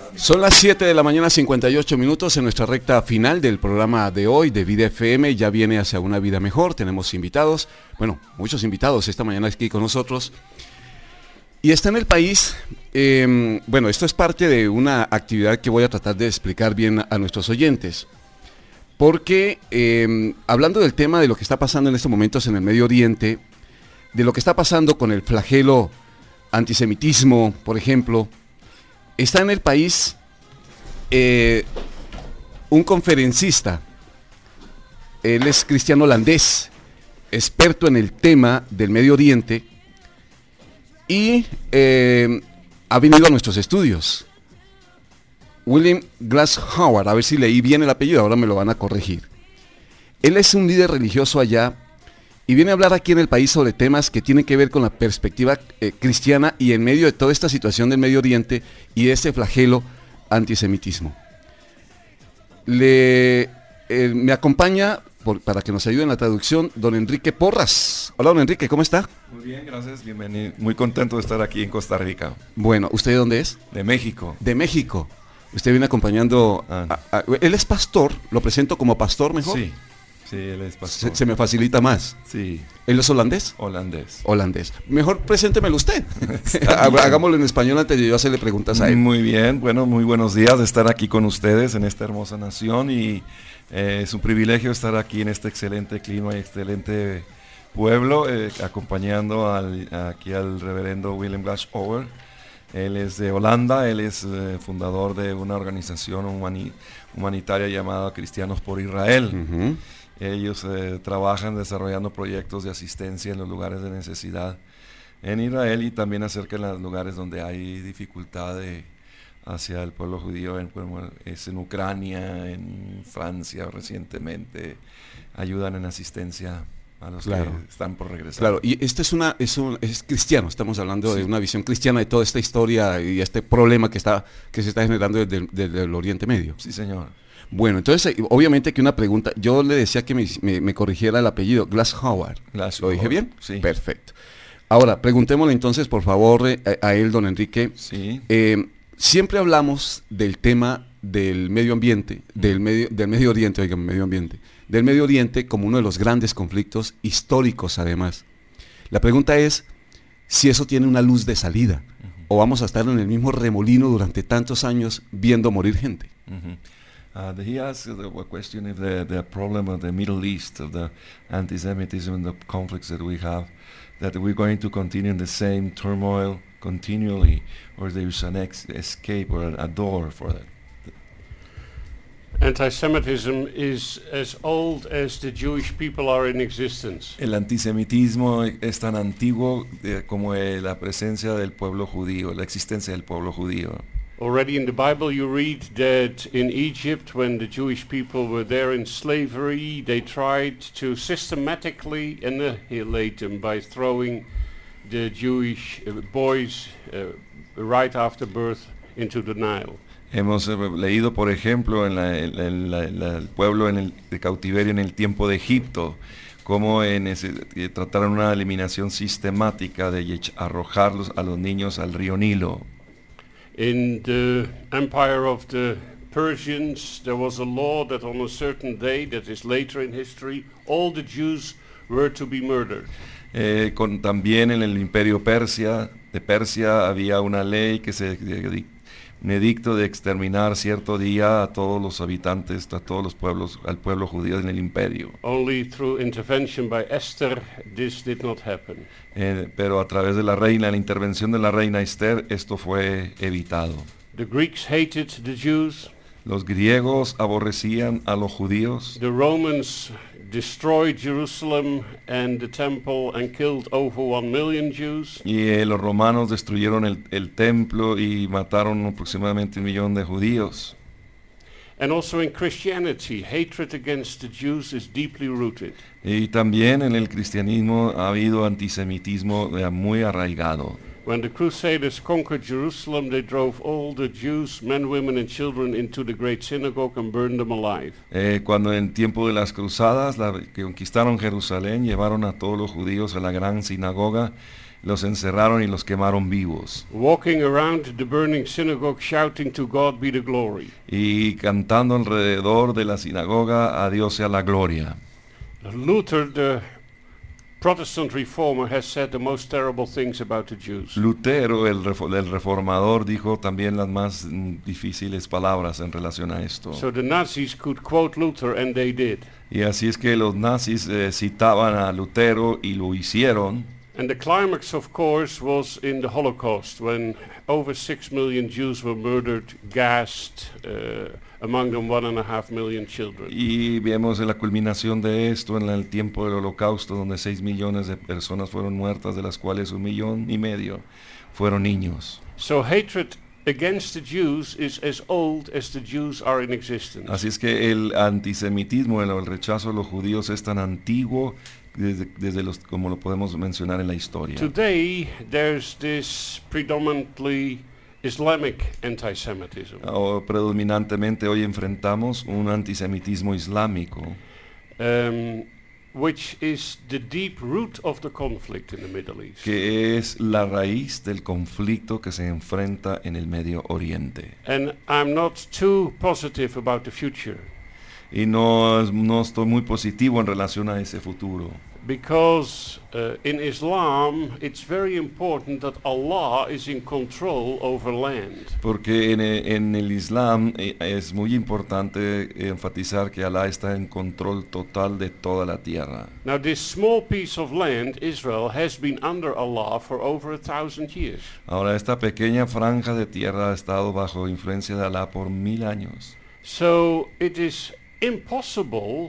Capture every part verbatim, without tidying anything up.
Son las siete de la mañana, cincuenta y ocho minutos en nuestra recta final del programa de hoy de Vida F M. Ya viene hacia una vida mejor, tenemos invitados, bueno, muchos invitados esta mañana aquí con nosotros. Y está en el país, eh, bueno, esto es parte de una actividad que voy a tratar de explicar bien a, a nuestros oyentes. Porque eh, hablando del tema de lo que está pasando en estos momentos en el Medio Oriente, de lo que está pasando con el flagelo antisemitismo, por ejemplo, está en el país eh, un conferencista, él es cristiano holandés, experto en el tema del Medio Oriente, y eh, ha venido a nuestros estudios. William Glass Howard, a ver si leí bien el apellido, ahora me lo van a corregir. Él es un líder religioso allá y viene a hablar aquí en el país sobre temas que tienen que ver con la perspectiva eh, cristiana y en medio de toda esta situación del Medio Oriente y de este flagelo antisemitismo. Le, eh, me acompaña, por, para que nos ayude en la traducción, don Enrique Porras. Hola, don Enrique, ¿cómo está? Muy bien, gracias, bienvenido. Muy contento de estar aquí en Costa Rica. Bueno, ¿usted de dónde es? De México. De México. Usted viene acompañando, Ah. a, a, él es pastor, lo presento como pastor mejor. Sí, sí, él es pastor. Se, se me facilita más. Sí. ¿Él es holandés? Holandés. Holandés. Mejor preséntemelo usted. Hagámoslo en español antes de yo hacerle preguntas a él. Muy bien, bueno, muy buenos días de estar aquí con ustedes en esta hermosa nación y eh, es un privilegio estar aquí en este excelente clima y excelente pueblo, eh, acompañando al, aquí al reverendo William Glass Howard. Él es de Holanda, él es eh, fundador de una organización humani- humanitaria llamada Cristianos por Israel. Uh-huh. Ellos eh, trabajan desarrollando proyectos de asistencia en los lugares de necesidad en Israel y también acerca de los lugares donde hay dificultad de, hacia el pueblo judío, en, como es en Ucrania, en Francia recientemente, ayudan en asistencia a los claro. que están por regresar. Claro, y este es una es un es cristiano, estamos hablando Sí. de una visión cristiana de toda esta historia y este problema que está que se está generando desde el, desde el Oriente Medio. Sí, señor. Bueno, entonces obviamente que una pregunta, yo le decía que me, me, me corrigiera el apellido, Glass Howard. Glass ¿Lo dije Howard, bien? sí. Perfecto. Ahora, preguntémosle entonces, por favor, eh, a, a él, don Enrique. Sí. Eh, siempre hablamos del tema del medio ambiente, del medio, del Medio Oriente, oigan, medio ambiente, del Medio Oriente como uno de los grandes conflictos históricos además. La pregunta es si eso tiene una luz de salida, uh-huh. o vamos a estar en el mismo remolino durante tantos años viendo morir gente. Uh-huh. Uh, he asked the question if the, the problem of the Middle East, of the anti-Semitism and the conflicts that we have, that we're going to continue in the same turmoil continually, or there's an ex- escape or a, a door for that. Anti-Semitism is as old as the Jewish people are in existence. El antisemitismo es tan antiguo eh, como eh, la presencia del pueblo judío, la existencia del pueblo judío. Already in the Bible you read that in Egypt, when the Jewish people were there in slavery, they tried to systematically annihilate them by throwing the Jewish uh, boys uh, right after birth into the Nile. Hemos eh, leído, por ejemplo, en, la, en, la, en, la, en la, el pueblo en el, de cautiverio en el tiempo de Egipto, cómo en ese, eh, trataron una eliminación sistemática de ech- arrojarlos a los niños al río Nilo. In the empire of the Persians, there was a law that on a certain day, that is later in history, all the Jews were to be murdered. Eh, con, también en el imperio Persia, de Persia había una ley que se de, un edicto de exterminar cierto día a todos los habitantes, a todos los pueblos, al pueblo judío en el imperio. Only through intervention by Esther this did not happen. Eh, pero a través de la reina, la intervención de la reina Esther, esto fue evitado. The Greeks hated the Jews. Los griegos aborrecían a los judíos. The Romans destroyed Jerusalem and the temple and killed over one million Jews. Y eh, los romanos destruyeron el, el templo y mataron aproximadamente un millón de judíos. And also in Christianity, hatred against the Jews is deeply rooted. Y también en el cristianismo ha habido antisemitismo eh, muy arraigado. When the Crusaders conquered Jerusalem, they drove all the Jews, men, women and children into the great synagogue and burned them alive. Eh, cuando en tiempo de las cruzadas la, que conquistaron Jerusalén, llevaron a todos los judíos a la gran sinagoga, los encerraron y los quemaron vivos. walking around the burning synagogue shouting to God be the glory. Y cantando alrededor de la sinagoga, a Dios sea la gloria. Luther, the Protestant reformer, has said the most terrible things about the Jews. Lutero, el, refo- el reformador, dijo también las más mm, difíciles palabras en relación a esto. So the Nazis could quote Luther, and they did. Y así es que los nazis eh, citaban a Lutero y lo hicieron. And the climax, of course, was in the Holocaust, when over six million Jews were murdered, gassed, uh, among them one and a half million children. Y vemos la culminación de esto en el tiempo del Holocausto, donde seis millones de personas fueron muertas, de las cuales un millón y medio fueron niños. So hatred against the Jews is as old as the Jews are in existence. Así es que el antisemitismo, el, el rechazo a los judíos es tan antiguo desde, desde los, como lo podemos mencionar en la historia. Today, there's this predominantly Islamic anti-Semitism, O predominantemente hoy enfrentamos un antisemitismo islámico, um, which is the deep root of the conflict in the Middle East. que es la raíz del conflicto que se enfrenta en el Medio Oriente. And I'm not too positive about the future, Y no, no estoy muy positivo en relación a ese futuro, because uh, in Islam it's very important that Allah is in control over land. porque en, e- en el Islam eh, es muy importante enfatizar que Alá está en control total de toda la tierra. Now this small piece of land, Israel, has been under Allah for over a thousand years. Ahora, esta pequeña franja de tierra ha estado bajo influencia de Alá por mil años. So it is impossible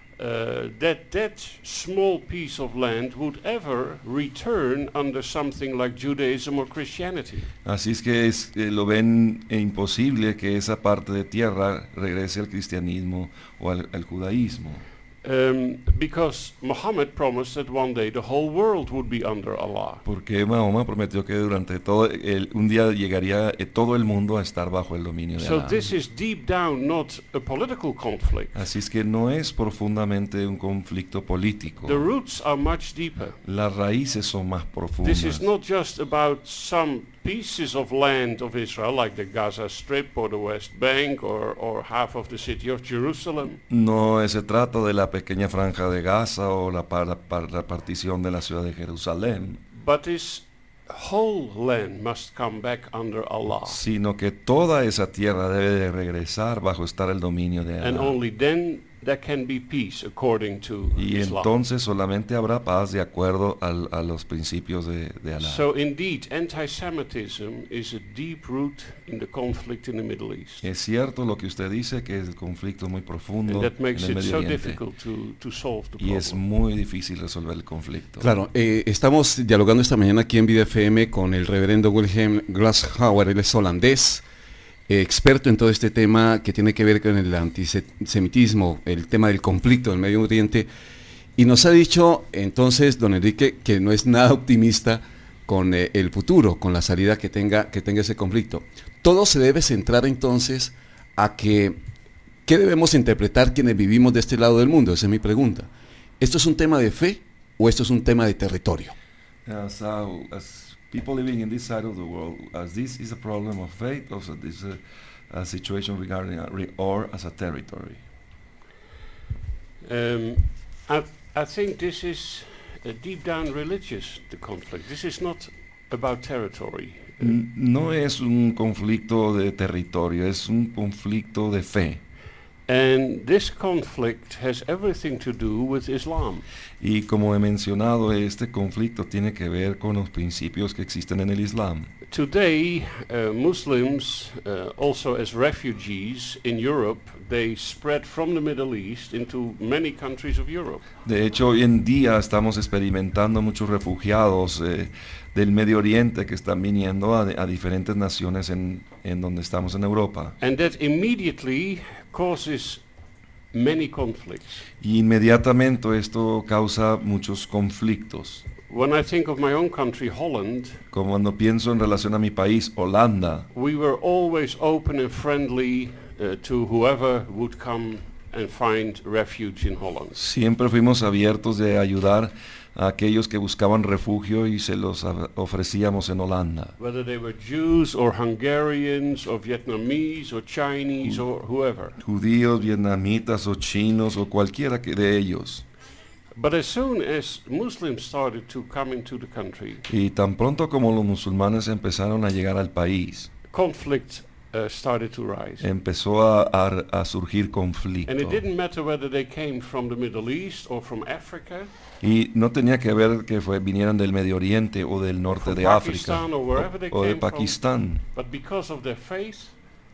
uh, that that small piece of land would ever return under something like Judaism or Christianity. Así es que es, eh, lo ven eh, imposible que esa parte de tierra regrese al cristianismo o al, al judaísmo. Um, because Muhammad promised that one day the whole world would be under Allah. Porque Mahoma prometió que durante todo el, un día llegaría eh, todo el mundo a estar bajo el dominio de So Alá. this is deep down not a political conflict. Así es que no es profundamente un conflicto político. The roots are much deeper. Las raíces son más This profundas. is not just about some pieces of land of Israel, like the Gaza Strip or the West Bank or, or half of the city of Jerusalem. No se trata de la pequeña franja de Gaza o la, par- par- la partición de la ciudad de Jerusalén, But this whole land must come back under Allah. sino que toda esa tierra debe de regresar bajo estar el dominio de And Alá. only then there can be peace according to Y Islam. entonces solamente habrá paz de acuerdo al- a los principios de, de Alá. So indeed, anti-Semitism is a deep root in the conflict in the Middle East. Es cierto lo que usted dice, que es el conflicto muy And profundo that en makes el it Medio so Oriente. difficult to, to solve the Y es problem. muy difícil resolver el conflicto. Claro, eh, estamos dialogando esta mañana aquí en Vida F M con el reverendo Wilhelm Glashauer. Él es holandés, eh, experto en todo este tema que tiene que ver con el antisemitismo, el tema del conflicto del Medio Oriente, y nos ha dicho entonces, don Enrique, que no es nada optimista con eh, el futuro, con la salida que tenga, que tenga ese conflicto. Todo se debe centrar entonces a que, ¿qué debemos interpretar quienes vivimos de este lado del mundo? Esa es mi pregunta. ¿Esto es un tema de fe o esto es un tema de territorio? Uh, so, as people living in this side of the world, as this is a problem of faith, also this is a, a situation regarding a re- or as a territory. Um, I, I think this is uh, deep down religious, the conflict. This is not about territory. Uh, N- No es un conflicto de territorio, es un conflicto de fe. And this conflict has everything to do with Islam. Y como he mencionado, este conflicto tiene que ver con los principios que existen en el Islam. Today, uh, Muslims, uh, also as refugees in Europe, they spread from the Middle East into many countries of Europe. De hecho, hoy en día estamos experimentando muchos refugiados eh, del Medio Oriente que están viniendo a, a diferentes naciones en, en donde estamos en Europa. And that immediately causes many conflicts. Y inmediatamente esto causa muchos conflictos. When I think of my own country, Holland, Como cuando pienso en relación a mi país, Holanda, we were always open and friendly uh, to whoever would come and find refuge in Holland. siempre fuimos abiertos de ayudar a aquellos que buscaban refugio y se los a- ofrecíamos en Holanda. whether they were Jews or Hungarians or Vietnamese or Chinese or whoever. Judíos, vietnamitas o chinos o cualquiera que de ellos. But as soon as Muslims started to come into the country, Y tan pronto como los musulmanes empezaron a llegar al país, conflict uh, started to rise. empezó a, a- a surgir And it conflicto. didn't matter whether they came from the Middle East or from Africa, Y no tenía que ver que fue, vinieran del Medio Oriente o del norte from de África Pakistan or wherever they o, o de came from, Pakistán. but because of their faith,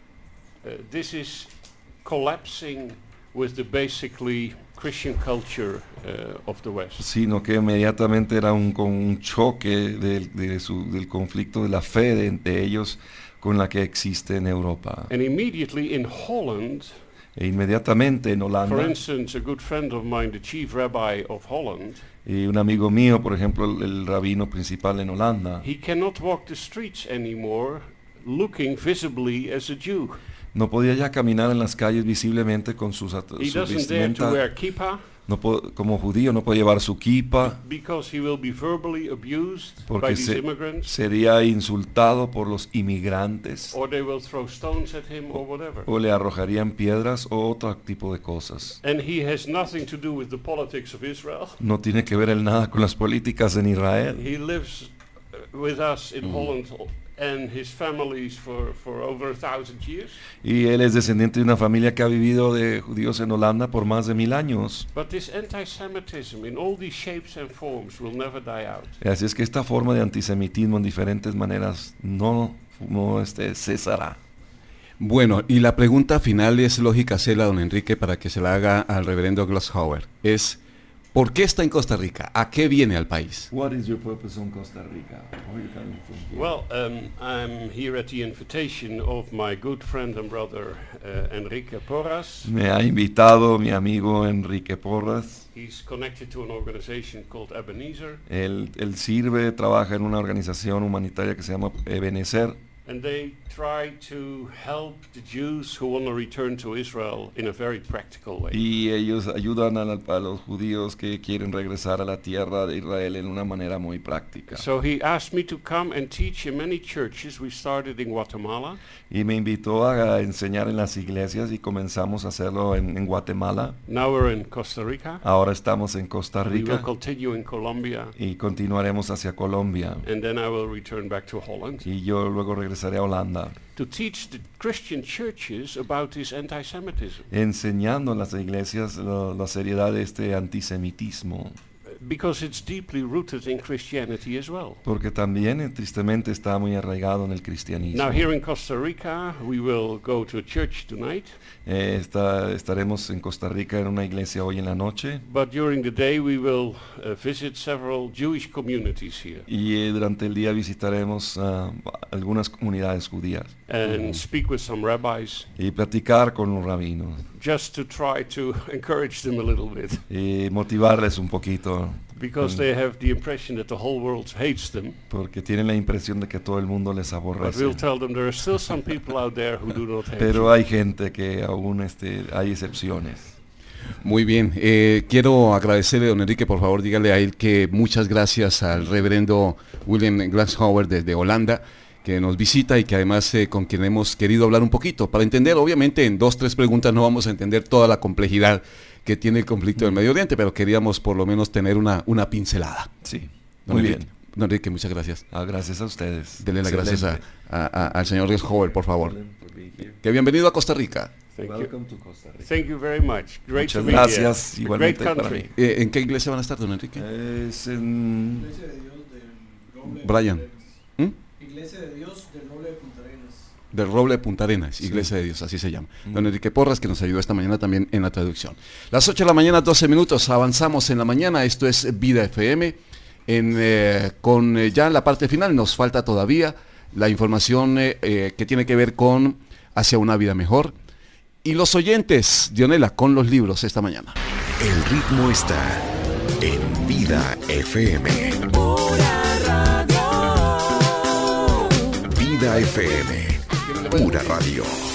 uh, this is collapsing with the basically Christian culture uh, of the West. Sino que inmediatamente era un, con un choque del, de su- del conflicto de la fe de, de ellos con la que existe en Europa. And immediately in Holland, E inmediatamente en for Holanda, instance, a good friend of mine, the chief rabbi of Holland, y un amigo mío, por ejemplo, el, el rabino principal en Holanda, he cannot walk the streets anymore looking visibly as a Jew. no podía ya caminar en las calles visiblemente con sus, at- He su doesn't dare to vestimenta. wear kippah No po- como judío no puede llevar su kipa, because he will be verbally abused by porque these se- immigrants, sería insultado por los inmigrantes, or they will throw stones at him or whatever. o le arrojarían piedras o otro tipo de cosas. And he has nothing to do with the politics of Israel. No tiene que ver el nada con las políticas en Israel. He lives uh, with us in Holland and his families for, for over a thousand years. Y él es descendiente de una familia que ha vivido de judíos en Holanda por más de mil años. But this anti-Semitism in all these shapes and forms will never die out. Así es que esta forma de antisemitismo en diferentes maneras no, no este, cesará. Bueno, y la pregunta final es lógica hacerla, don Enrique, para que se la haga al reverendo Glashauer. Es, ¿por qué está en Costa Rica? ¿A qué viene al país? What is your purpose on Costa Rica? Well, um, I'm here at the invitation of my good friend and brother uh, Enrique Porras. Me ha invitado mi amigo Enrique Porras. He's connected to an organization called Ebenezer, Él, él sirve, trabaja en una organización humanitaria que se llama Ebenezer. and they try to help the Jews who want to return to Israel in a very practical way. Y ellos ayudan a, la- a los judíos que quieren regresar a la tierra de Israel en una manera muy práctica. So he asked me to come and teach in many churches. We started in Guatemala, Y me invitó a enseñar en las iglesias y comenzamos a hacerlo en, en Guatemala. now we're in Costa Rica. Ahora estamos en Costa We will Rica continue in Colombia, y continuaremos hacia Colombia. and then I will return back to Holland Y yo luego regresaré a Holanda, to teach the Christian churches about this anti-Semitism. enseñando en las iglesias la, la seriedad de este antisemitismo. Because it's deeply rooted in Christianity as well. Porque también, eh, tristemente, está muy arraigado en el cristianismo. Now here in Costa Rica, we will go to a church tonight, Eh, está- estaremos en Costa Rica en una iglesia hoy en la noche. but during the day we will uh, visit several Jewish communities here Y eh, durante el día visitaremos ah, algunas comunidades judías and speak with some rabbis y platicar con los rabinos just to try to encourage them a little bit, y motivarles un poquito, because Mm. they have the impression that the whole world hates them. porque tienen la impresión de que todo el mundo les But aborrece. we'll tell them there are still some people out there who do not hate Pero you. hay gente que aún este, hay excepciones. Muy bien, eh, quiero agradecerle, don Enrique, por favor dígale a él que muchas gracias al reverendo William Glashauer desde Holanda, que nos visita y que además eh, con quien hemos querido hablar un poquito, para entender, obviamente en dos, tres preguntas no vamos a entender toda la complejidad que tiene el conflicto del Medio Oriente, pero queríamos por lo menos tener una, una pincelada. Sí, Don muy Enrique, bien. Don Enrique, muchas gracias. Ah, gracias a ustedes. Dele las gracias a, Excelente. a- a- al señor Glashauer, por favor. Que bienvenido a Costa Rica. Thank you. Welcome to Costa Rica. Thank you very much. Great Muchas to be gracias, here. A igualmente great para country. mí. Eh, ¿En qué iglesia van a estar, don Enrique? Es en... Iglesia de Dios del Roble Brian. de Punta Arenas. ¿Mm? Iglesia de Dios del Roble de Punta Arenas. Del Roble de Punta Arenas, Sí. Iglesia de Dios, así se llama. Mm. Don Enrique Porras, que nos ayudó esta mañana también en la traducción. Las ocho de la mañana, doce minutos, avanzamos en la mañana, esto es Vida F M. En, eh, con eh, ya la parte final nos falta todavía la información eh, eh, que tiene que ver con Hacia una vida mejor. Y los oyentes, Dionela, con los libros esta mañana. El ritmo está en Vida F M. Vida F M, pura radio.